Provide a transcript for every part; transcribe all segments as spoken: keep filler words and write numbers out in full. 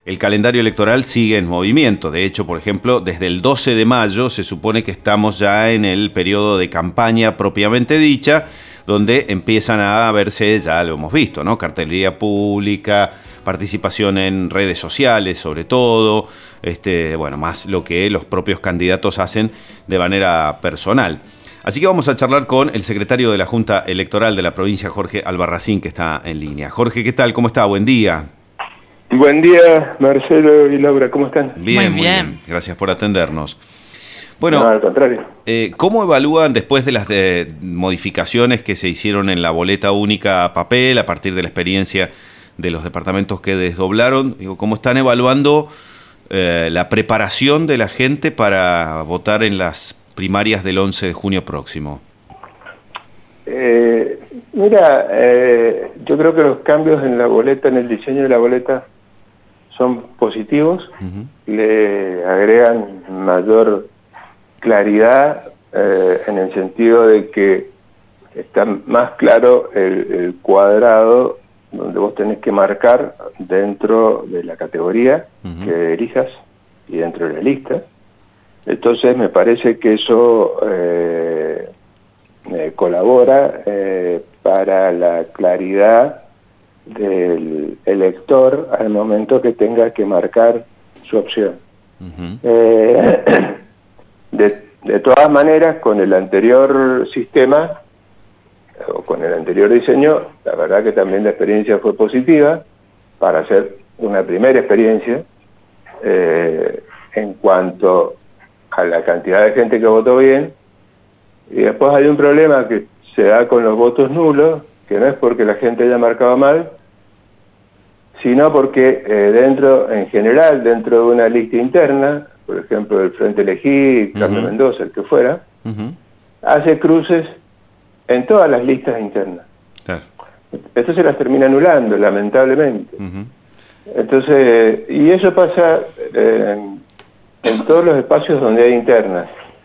El calendario electoral sigue en movimiento. De hecho, por ejemplo, desde el doce de mayo se supone que estamos ya en el periodo de campaña propiamente dicha, donde empiezan a verse, ya lo hemos visto, ¿no? Cartelería pública, participación en redes sociales, sobre todo, este, bueno, más lo que los propios candidatos hacen de manera personal. Así que vamos a charlar con el secretario de la Junta Electoral de la provincia, Jorge Albarracín, que está en línea. Jorge, ¿qué tal? ¿Cómo está? Buen día. Buen día, Marcelo y Laura, ¿cómo están? Bien, muy bien. Muy bien. Gracias por atendernos. Bueno, no, al contrario. Eh, ¿Cómo evalúan después de las de modificaciones que se hicieron en la boleta única a papel, a partir de la experiencia de los departamentos que desdoblaron? Digo, ¿cómo están evaluando eh, la preparación de la gente para votar en las primarias del once de junio próximo? Eh, mira, eh, yo creo que los cambios en la boleta, en el diseño de la boleta, son positivos, uh-huh. Le agregan mayor claridad eh, en el sentido de que está más claro el, el cuadrado donde vos tenés que marcar dentro de la categoría uh-huh. que elijas y dentro de la lista. Entonces me parece que eso eh, eh, colabora eh, para la claridad del elector al momento que tenga que marcar su opción. Uh-huh. eh, de, de todas maneras, con el anterior sistema o con el anterior diseño, la verdad que también la experiencia fue positiva para hacer una primera experiencia eh, en cuanto a la cantidad de gente que votó bien. Y después hay un problema que se da con los votos nulos, que no es porque la gente haya marcado mal, sino porque eh, dentro, en general, dentro de una lista interna, por ejemplo, el Frente Elegí, Carlos uh-huh. Mendoza, el que fuera, uh-huh. hace cruces en todas las listas internas. Claro. Esto se las termina anulando, lamentablemente. Uh-huh. Entonces, y eso pasa eh, en, en todos los espacios donde hay internas,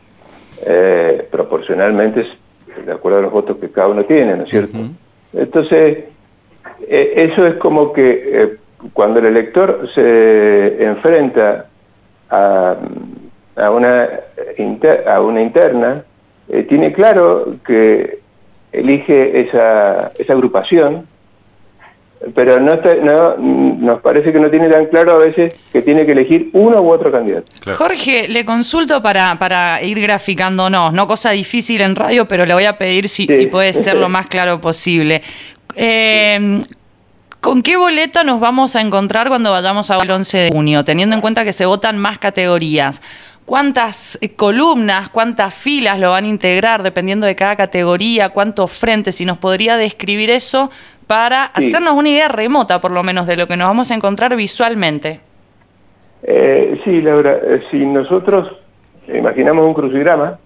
eh, proporcionalmente, de acuerdo a los votos que cada uno tiene, ¿no es cierto? Uh-huh. Entonces, eh, eso es como que eh, cuando el elector se enfrenta a, a, una, inter, a una interna, eh, tiene claro que elige esa, esa agrupación, pero no, está, no nos parece que no tiene tan claro a veces que tiene que elegir uno u otro candidato. Claro. Jorge, le consulto para, para ir graficándonos, no cosa difícil en radio, pero le voy a pedir si, sí. si puede ser lo más claro posible. Eh, ¿Con qué boleta nos vamos a encontrar cuando vayamos al once de junio, teniendo en cuenta que se votan más categorías? ¿Cuántas columnas, cuántas filas lo van a integrar dependiendo de cada categoría? ¿Cuántos frentes? Si nos podría describir eso para sí. hacernos una idea remota, por lo menos, de lo que nos vamos a encontrar visualmente. Eh, sí, Laura, eh, si nosotros imaginamos un crucigrama,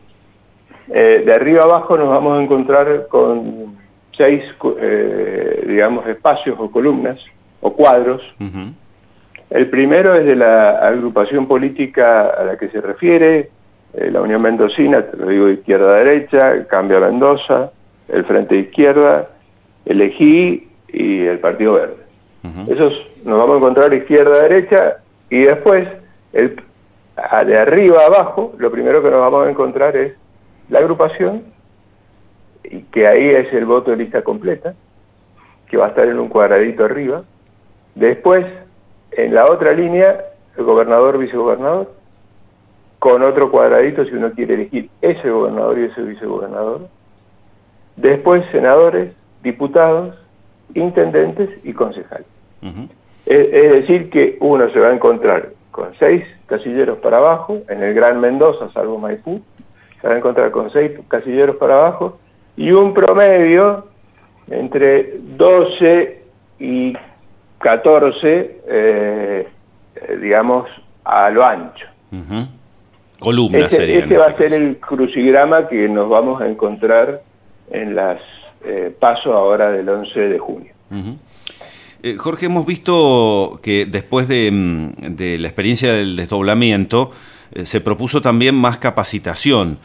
eh, de arriba abajo nos vamos a encontrar con seis, eh, digamos, espacios o columnas o cuadros. Uh-huh. El primero es de la agrupación política a la que se refiere, eh, la Unión Mendocina, te lo digo de izquierda a derecha, Cambia Mendoza, el Frente de Izquierda, Elegí y el Partido Verde. Uh-huh. Esos nos vamos a encontrar izquierda a derecha y después, el, de arriba a abajo, lo primero que nos vamos a encontrar es la agrupación, y que ahí es el voto de lista completa, que va a estar en un cuadradito arriba. Después, en la otra línea, el gobernador, vicegobernador, con otro cuadradito si uno quiere elegir ese gobernador y ese vicegobernador. Después, senadores, diputados, intendentes y concejales. Uh-huh. es, es decir, que uno se va a encontrar con seis casilleros para abajo, en el Gran Mendoza, salvo Maipú, se va a encontrar con seis casilleros para abajo, y un promedio entre doce y catorce, eh, digamos, a lo ancho. Uh-huh. Columnas ese, serían. Ese va a ser el crucigrama que nos vamos a encontrar en las eh, pasos ahora del once de junio. Uh-huh. eh, Jorge, hemos visto que después de, de la experiencia del desdoblamiento, eh, se propuso también más capacitación.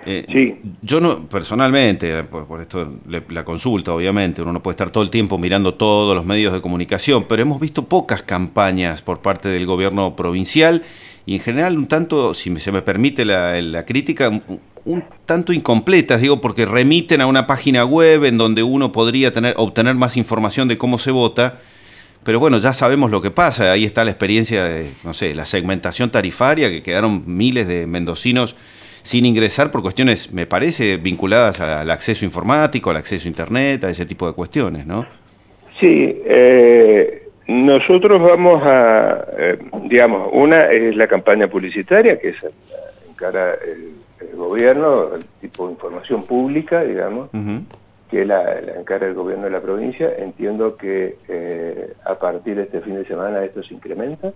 Eh, sí. Yo no, personalmente, por, por esto le, la consulta, obviamente, uno no puede estar todo el tiempo mirando todos los medios de comunicación, pero hemos visto pocas campañas por parte del gobierno provincial y en general un tanto, si se me permite la, la crítica, un, un tanto incompletas, digo, porque remiten a una página web en donde uno podría tener, obtener más información de cómo se vota. Pero bueno, ya sabemos lo que pasa, ahí está la experiencia de, no sé, la segmentación tarifaria, que quedaron miles de mendocinos sin ingresar por cuestiones, me parece, vinculadas al acceso informático, al acceso a internet, a ese tipo de cuestiones, ¿no? Sí, eh, nosotros vamos a, eh, digamos, una es la campaña publicitaria, que es encara el, el gobierno, el tipo de información pública, digamos, uh-huh. que la, la encara el gobierno de la provincia. Entiendo que eh, a partir de este fin de semana esto se incrementa.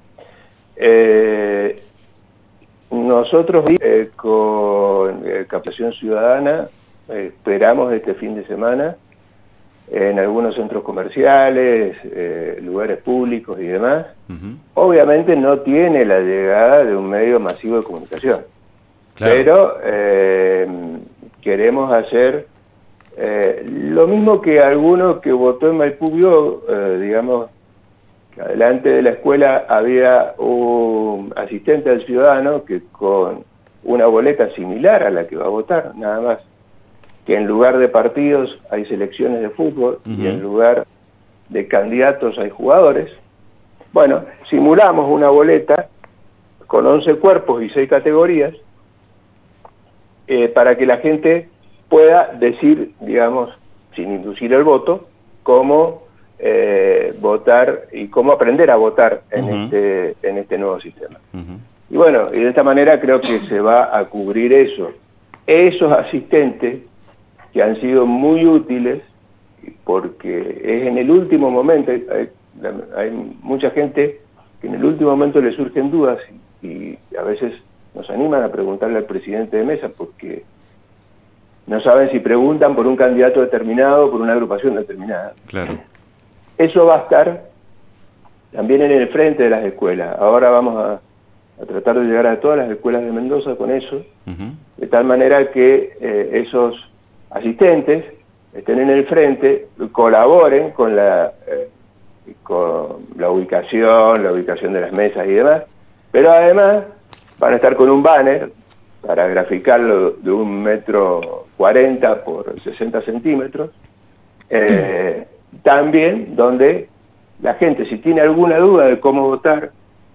Eh, nosotros eh, con eh, Captación Ciudadana eh, esperamos este fin de semana en algunos centros comerciales, eh, lugares públicos y demás. Uh-huh. Obviamente no tiene la llegada de un medio masivo de comunicación, claro. pero eh, queremos hacer Eh, lo mismo que alguno que votó en Maipú vio, eh, digamos, que adelante de la escuela había un asistente al ciudadano que con una boleta similar a la que va a votar, nada más que en lugar de partidos hay selecciones de fútbol uh-huh. y en lugar de candidatos hay jugadores. Bueno, simulamos una boleta con once cuerpos y seis categorías eh, para que la gente pueda decir, digamos, sin inducir el voto, cómo eh, votar y cómo aprender a votar en, uh-huh. este, en este nuevo sistema. Uh-huh. Y bueno, y de esta manera creo que se va a cubrir eso. Esos asistentes que han sido muy útiles, porque es en el último momento, hay, hay mucha gente que en el último momento le surgen dudas y, y a veces nos animan a preguntarle al presidente de mesa porque no saben si preguntan por un candidato determinado o por una agrupación determinada. Claro. Eso va a estar también en el frente de las escuelas. Ahora vamos a, a tratar de llegar a todas las escuelas de Mendoza con eso, uh-huh. de tal manera que eh, esos asistentes estén en el frente, colaboren con la, eh, con la ubicación, la ubicación de las mesas y demás, pero además van a estar con un banner para graficarlo de un metro cuarenta por sesenta centímetros, eh, también donde la gente, si tiene alguna duda de cómo votar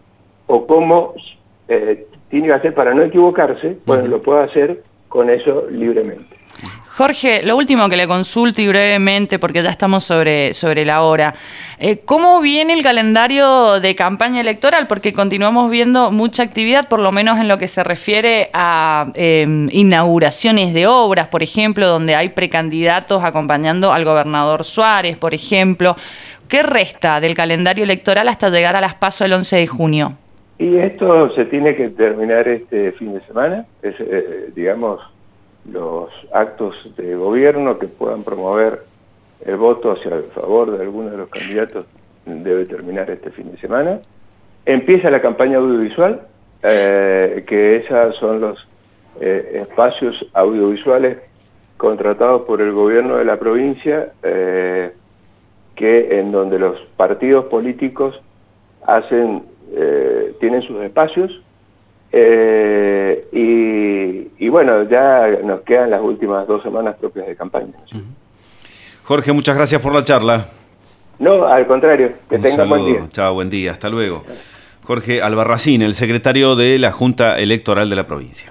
o cómo eh, tiene que hacer para no equivocarse, pues uh-huh. lo puede hacer con eso libremente. Jorge, lo último que le consulto y brevemente, porque ya estamos sobre, sobre la hora. Eh, ¿Cómo viene el calendario de campaña electoral? Porque continuamos viendo mucha actividad, por lo menos en lo que se refiere a eh, inauguraciones de obras, por ejemplo, donde hay precandidatos acompañando al gobernador Suárez, por ejemplo. ¿Qué resta del calendario electoral hasta llegar a las PASO el once de junio? Y esto se tiene que terminar este fin de semana, es, eh, digamos... los actos de gobierno que puedan promover el voto hacia el favor de alguno de los candidatos debe terminar este fin de semana. Empieza la campaña audiovisual, eh, que esos son los eh, espacios audiovisuales contratados por el gobierno de la provincia, eh, que en donde los partidos políticos hacen, eh, tienen sus espacios. Eh, y, y bueno, ya nos quedan las últimas dos semanas propias de campaña. ¿Sí? Jorge, muchas gracias por la charla. No, al contrario, que tengan buen día. Chao, buen día, hasta luego. Jorge Albarracín, el secretario de la Junta Electoral de la provincia.